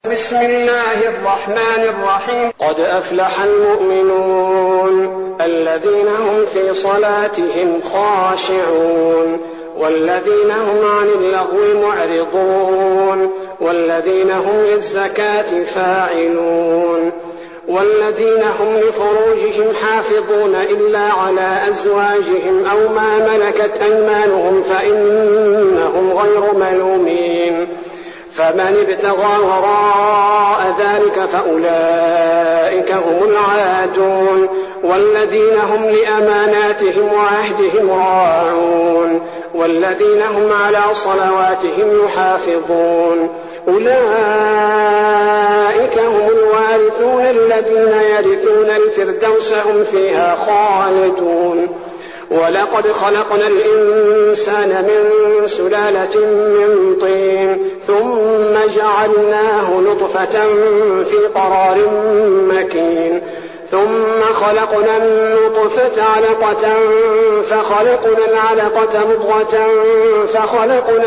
بسم الله الرحمن الرحيم. قد أفلح المؤمنون الذين هم في صلاتهم خاشعون والذين هم عن اللغو معرضون والذين هم للزكاة فاعلون والذين هم لفروجهم حافظون إلا على أزواجهم أو ما ملكت أيمانهم فإنهم غير ملومين فمن ابتغى وراء ذلك فأولئك هم العادون والذين هم لأماناتهم وعهدهم راعون والذين هم على صلواتهم يحافظون أولئك هم الوارثون الذين يرثون الفردوس هم فيها خالدون. ولقد خلقنا الإنسان من سلالة من طين ثم جعلناه نطفة في قرار مكين ثم خلقنا النطفة علقة فخلقنا العلقة مضغة فخلقنا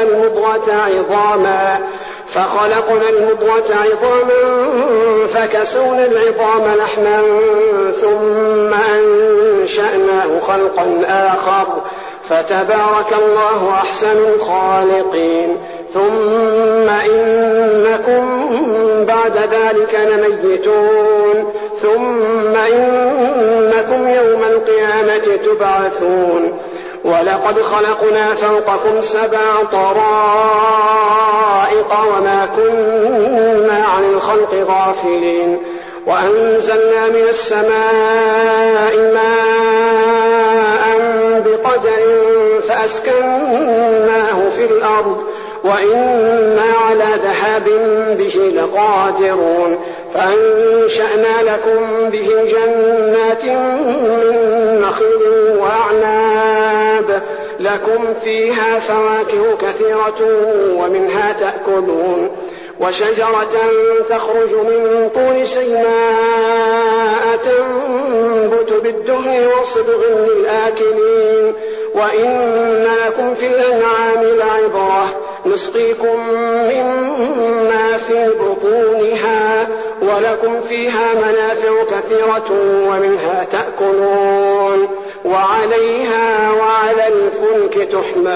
المضغة عظاما فكسونا العظام لحما ثم أنشأناه خلقا آخر فتبارك الله أحسن الخالقين. ثم إنكم بعد ذلك لميتون ثم إنكم يوم القيامة تبعثون. ولقد خلقنا فوقكم 7 طرائق وما كنا عن الخلق غافلين وأنزلنا من السماء ماء بقدر فأسكناه في الأرض وإنا على ذهاب به لقادرون فأنشأنا لكم به جنات من نخيل وأعناب لكم فيها فواكه كثيرة ومنها تأكلون وشجرة تخرج من طور سيناء تنبت بالدهن وصبغ للآكلين وإن لكم في الأنعام لعبرة نسقيكم مما في بطونها ولكم فيها منافع كثيرة ومنها تأكلون وعليها وعلى الفلك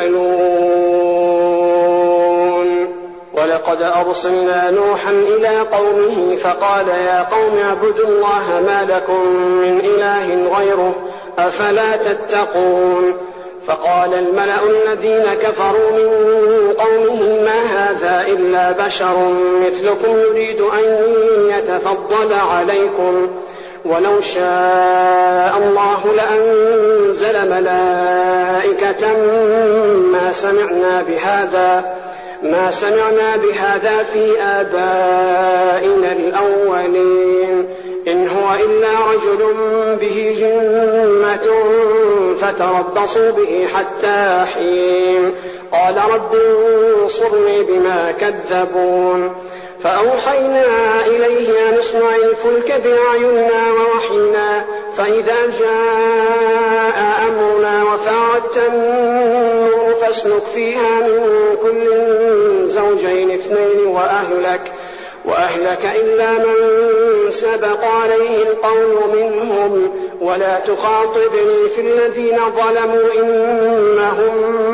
تحملون. ولقد أرسلنا نوحا إلى قومه فقال يا قوم اعبدوا الله ما لكم من إله غيره أفلا تتقون. فقال الملأ الذين كفروا من قومه ما هذا إلا بشر مثلكم يريد أن يتفضل عليكم ولو شاء الله لأنزل ملائكة ما سمعنا بهذا في آبائنا الأولين إن هو إلا رجل به جنة فتربصوا به حتى حين قال رب انصرني بما كذبون. فأوحينا إليه أن اصنع الفلك بأعيننا ووحينا فإذا جاء أمرنا وفاردت النور فاسلك فيها من كل زوجين 2 وأهلك إلا من سبق عليه القول منهم ولا تخاطبني في الذين ظلموا إنهم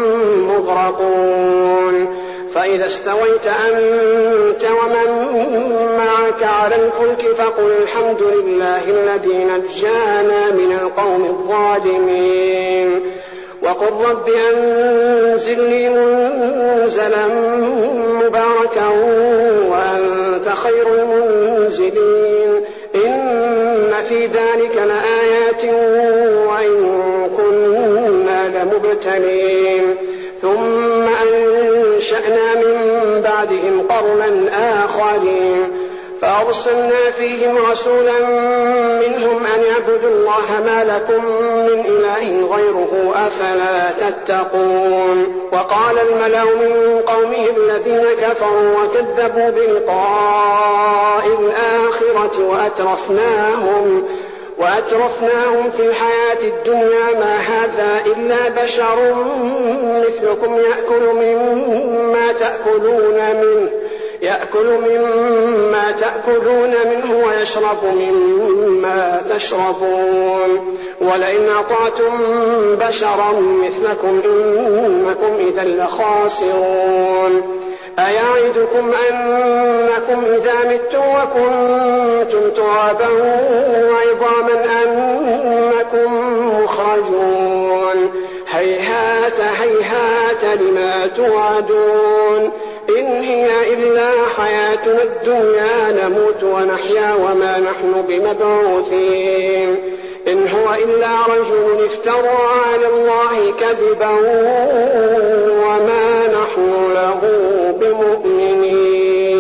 مغرقون. فإذا استويت أنت ومن معك على الفلك فقل الحمد لله الذي نجانا من القوم الظالمين وقل رب أنزلني منزلا مباركا وأنت خير المنزلين إن في ذلك لآيات وإن كنا لمبتلين. ثم أنشأنا من بعدهم قرنا آخرين فأرسلنا فيهم رسولا منهم أن اعبدوا الله ما لكم من إله غيره أفلا تتقون. وقال الملأ من قومه الذين كفروا وكذبوا بلقاء الآخرة وأترفناهم في الحياة الدنيا ما هذا إلا بشر مثلكم يأكل مما تأكلون منه ويشرب مما تشربون ولئن أطعتم بشرا مثلكم إنكم إذا لخاسرون أيعدكم أنكم إذا متم وكنتم ترابا وعظاما أنكم مخرجون هيهات هيهات لما توعدون إن هي إلا حياتنا الدنيا نموت ونحيا وما نحن بمبعوثين إن هو إلا رجل افترى على الله كذبا وما نحن له بمؤمنين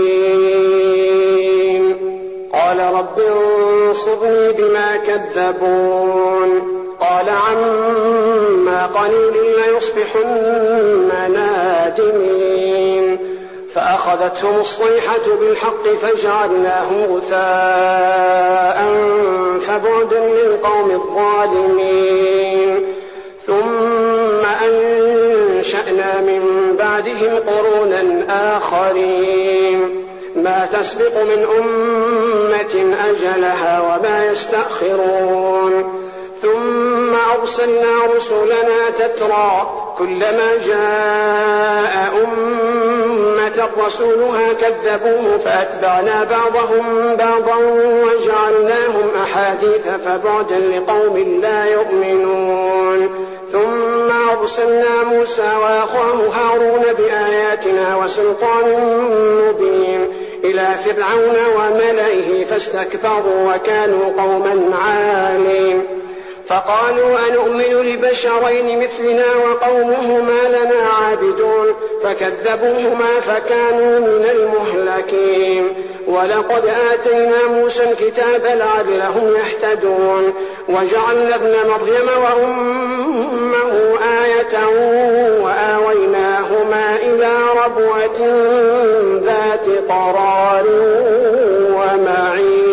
قال رب انصرني بما كذبون قال عما قليل ليصبحن نادمين فأخذتهم الصيحة بالحق فجعلناهم غثاء فبعدا للقوم الظالمين ثم أنشأنا من بعدهم قرونا آخرين ما تسبق من أمة أجلها وما يستأخرون ثم أرسلنا رسلنا تترى كلما جاء أمة رسولها كذبوه فأتبعنا بعضهم بعضا وجعلناهم أحاديث فبعدا لقوم لا يؤمنون ثم أرسلنا موسى وأخاه هارون بآياتنا وسلطان مبين إلى فرعون وملئه فاستكبروا وكانوا قوما عالين فقالوا أنؤمن لبشرين مثلنا وقومهما لنا عابدون فكذبوهما فكانوا من المهلكين ولقد آتينا موسى الكتاب لعلهم يهتدون وجعلنا ابن مريم وأمه آية وآويناهما إلى ربوة ذات قرار ومعين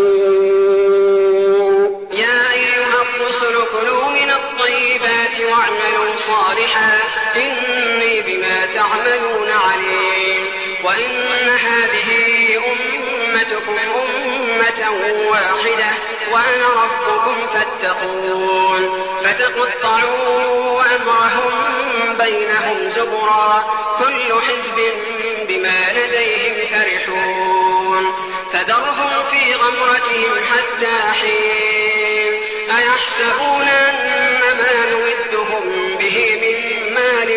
واعملوا صالحا إني بما تعملون عليم وإن هذه أمتكم أمة واحدة وأنا ربكم فاتقون فتقطعوا أمرهم بينهم زبرا كل حزب بما لديهم فرحون فذرهم في غمرتهم حتى حين أيحسبون أنما نمدهم به من مال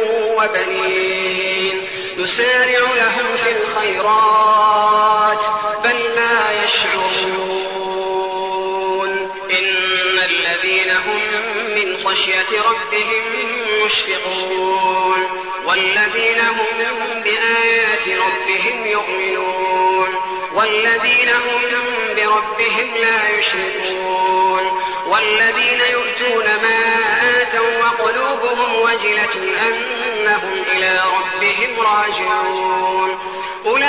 وبنين نسارع لهم في الخيرات بل لا يشعرون إن الذين هم من خشية ربهم مشفقون والذين هم بآيات ربهم يؤمنون والذين هم بربهم لا يشركون والذين يؤتون ما آتوا وقلوبهم وجلة أنهم إلى ربهم راجعون أولئك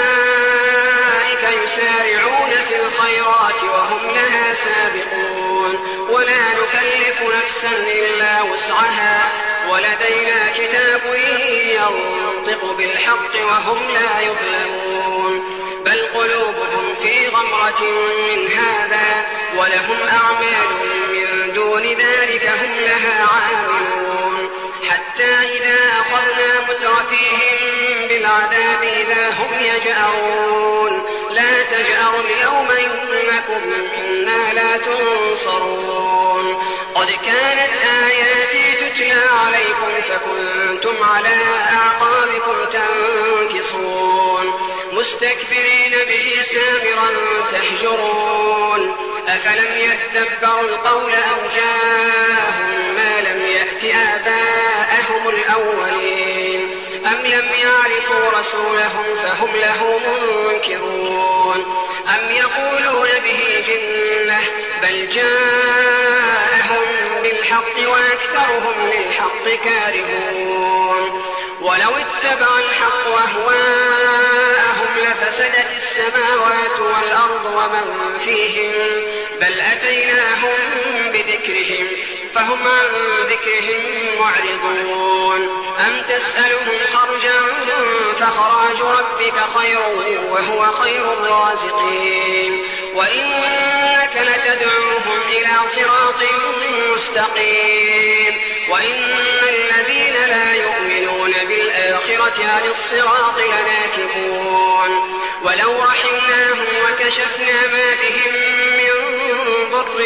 يسارعون في الخيرات وهم لها سابقون ولا نكلف نفسا إلا وسعها ولدينا كتاب ينطق بالحق وهم لا يظلمون بل قلوبهم في غمرة من هذا ولهم أعمال من دون ذلك هم لها عاملون حتى إذا أخذنا مترفيهم بالعذاب إذا هم يجأرون لا تجأروا اليوم إنكم منا لا تنصرون قد كانت آياتي تتلى عليكم فكنتم على أعقابكم تنكصون مستكبرين به سامرا تهجرون أفلم يتدبروا القول أو جاءهم ما لم يأت آباءهم الأولين أم لم يعرفوا رسولهم فهم له منكرون أم يقولون به جنة بل جاءهم بالحق وأكثرهم للحق كارهون ولو اتبع الحق أهواءهم لفسدت السماوات والأرض ومن فيهم بل أتيناهم بذكرهم فهم عن ذكرهم معرضون أم تسألهم خرجا فخراج ربك خير وهو خير الرازقين وإنك لتدعوهم إلى صراط مستقيم وإن الذين لا يؤمنون بالآخرة عن الصراط لناكبون ولو رحمناهم وكشفنا ما بهم من ضر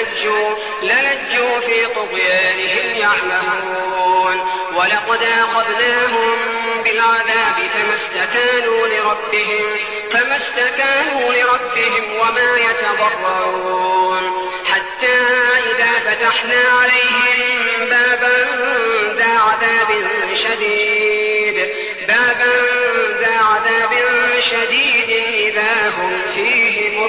للجوا في طغيانهم يعمهون ولقد أخذناهم بالعذاب فما استكانوا لربهم وما يتضرعون حتى إذا فتحنا عليهم بابا ذا عذاب شديد إذا هم فيه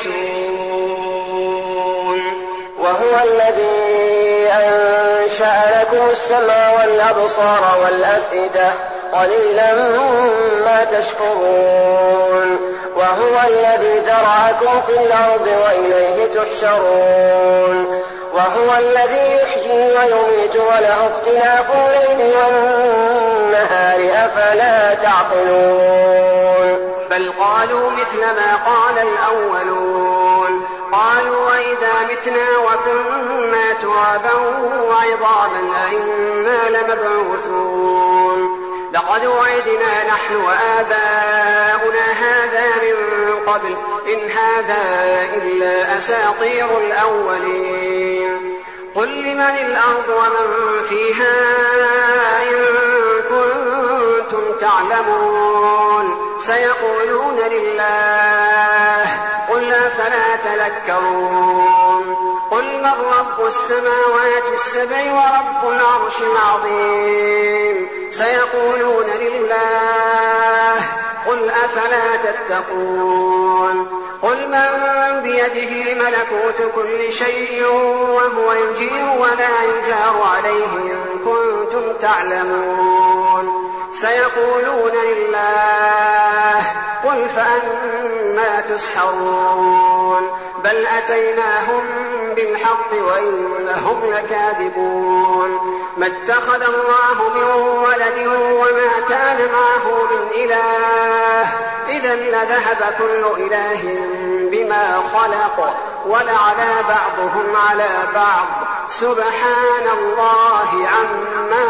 مبلسون. وهو الذي أنشأ لكم السمع والأبصار والأفئدة قليلا ما تشكرون. وهو الذي ذرأكم في الأرض وإليه تحشرون. وهو الذي يحيي ويميت وله اختلاف الليل والنهار أفلا تعقلون. بل قالوا مثل ما قال الأولون قالوا وإذا متنا وكنا ترابا وعظاما أئنا لمبعوثون لقد وعدنا نحن وآباؤنا هذا من قبل إن هذا إلا أساطير الأولين. قل لمن الأرض ومن فيها إن كنتم تعلمون سيقولون لله قل أفلا تذكرون. قل من رب السماوات السبع ورب العرش العظيم سيقولون لله قل أفلا تتقون. قل من بيده ملكوت كل شيء وهو يجير ولا يجار عليه إن كنتم تعلمون سيقولون لله قل فأنى تسحرون. بل أتيناهم بالحق وإنهم لكاذبون. ما اتخذ الله من ولد وما كان معه من إله إذا لذهب كل إله بما خلق ولعلى بعضهم على بعض سبحان الله عما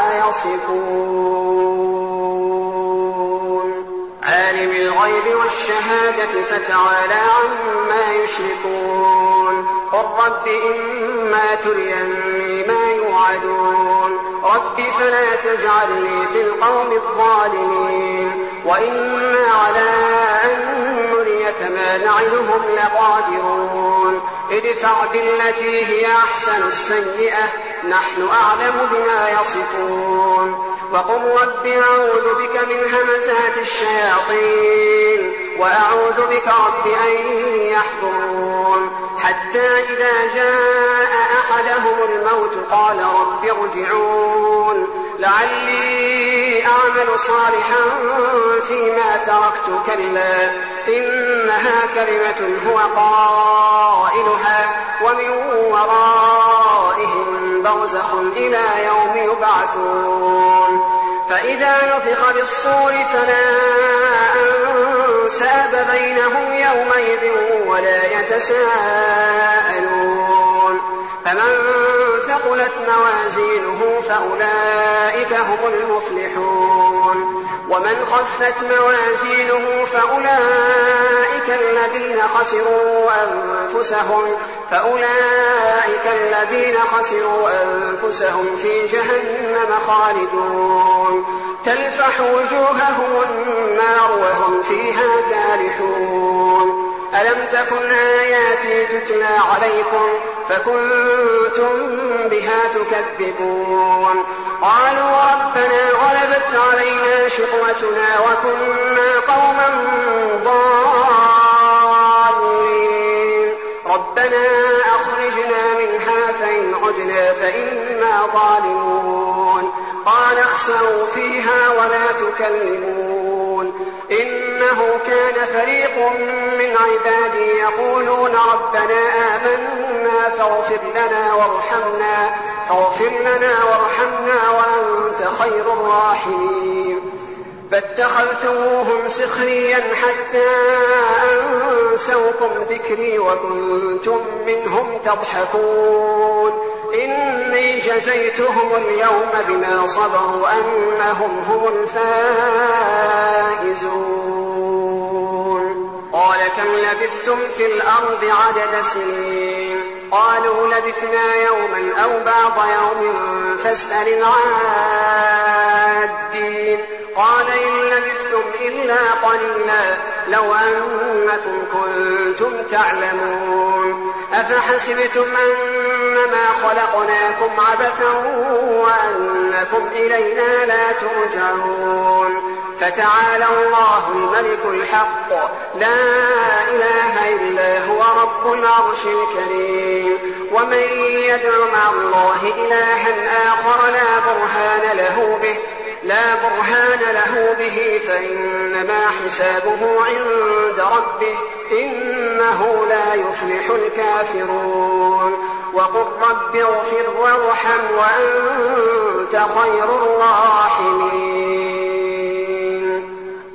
يصفون. عالم الغيب والشهادة فتعالى عما يشركون. قل رب إما تريني ما يوعدون رب فلا تجعلني في القوم الظالمين وإنا على أن نريك ما نعدهم لقادرون. ادفع بالتي هي أحسن السيئة نحن أعلم بما يصفون. وقل رب أعوذ بك من همزات الشياطين وأعوذ بك رب أن يحضرون. حتى إذا جاء أحدهم الموت قال رب ارجعون لعلي أعمل صالحا فيما تركت كلا إنها كلمة هو قائلها ومن ورائهم برزخ إلى يوم يبعثون. فإذا نفخ بالصور فلا أنساب بينهم يومئذ ولا يتساءلون. فمن ثقلت موازينه فأولئك هم المفلحون ومن خفت موازينه فأولئك الذين خسروا أنفسهم في جهنم خالدون تلفح وجوههم النار وهم فيها كالحون. ألم تكن آياتي تتلى عليكم فكنتم بها تكذبون. قالوا ربنا غلبت علينا شقوتنا وكنا قوما ضالين ربنا أخرجنا منها فإن عدنا فإنا ظالمون. قال اخسئوا فيها ولا تكلمون إنه كان فريق من عبادي يقولون ربنا آمنا فاغفر لنا وارحمنا فاغفر لنا وارحمنا وأنت خير الراحمين. فاتخذتموهم سخريا حتى أنسوكم ذكري وكنتم منهم تضحكون. إني جزيتهم اليوم بما صبروا أنهم هم الفائزون. قال كم لبثتم في الأرض عدد سنين؟ قالوا لبثنا يوما أو بعض يوم فاسأل العادين. قال إن لبثتم إلا قليلا لو أنكم كنتم تعلمون. أفحسبتم أنما خلقناكم عبثا وأنكم إلينا لا ترجعون. فتعالى الله الملك الحق لا إله إلا هو رب العرش الكريم. ومن يدع مع الله إلها آخر لا برهان له به فإنما حسابه عند ربه إنه لا يفلح الكافرون. وقل رب اغفر وارحم وأنت خير الراحمين.